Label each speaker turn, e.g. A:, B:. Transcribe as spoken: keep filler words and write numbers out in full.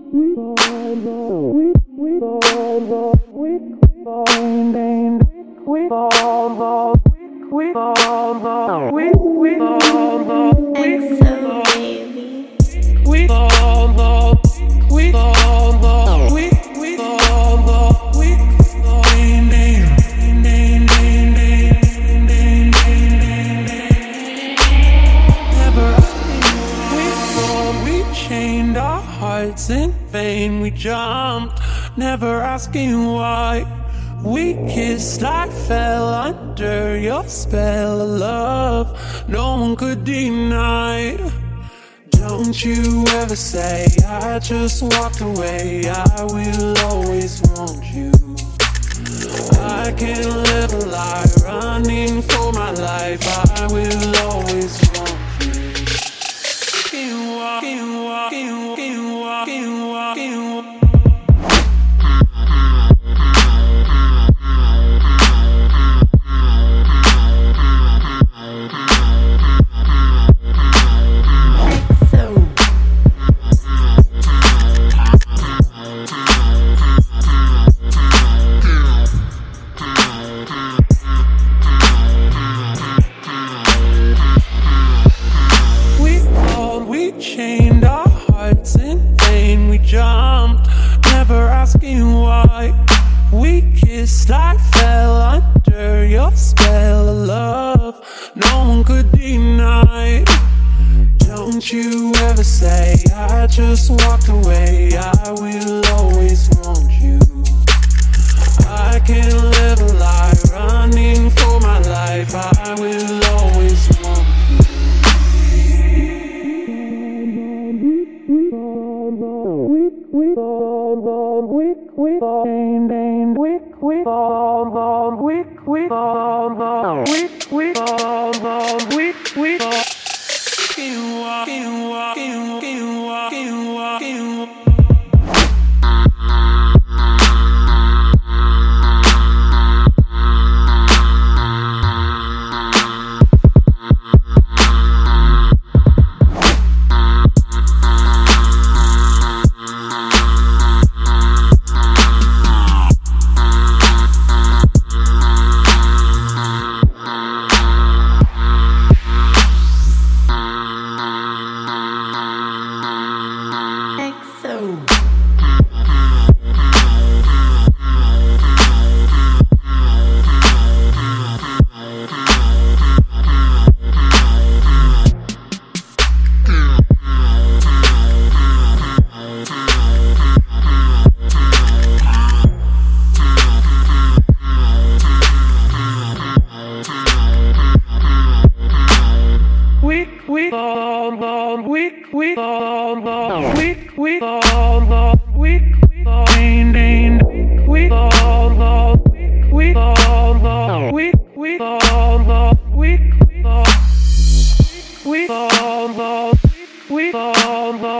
A: In vain we jumped, never asking why. We kissed, I fell under your spell of love, no one could deny. Don't you ever say I just walked away, I will always want you. I can't live a lie, running for my life, I will always want you. Keep walking, walking, keep walking, walking. Chained our hearts in vain, we jumped, never asking why. We kissed, I fell under your spell of love, no one could deny. Don't you ever say I just walked away, I will always want you. I can't live a lie, running for my life, I will always want you. We fall on we we fall and we we fall on we we fall on we we fall on we we fall. Keep walking, walking, keep walking, walking. We fall on we we fall on we we fall on we we fall and we fall on we fall on we we fall on we we fall we fall on we fall on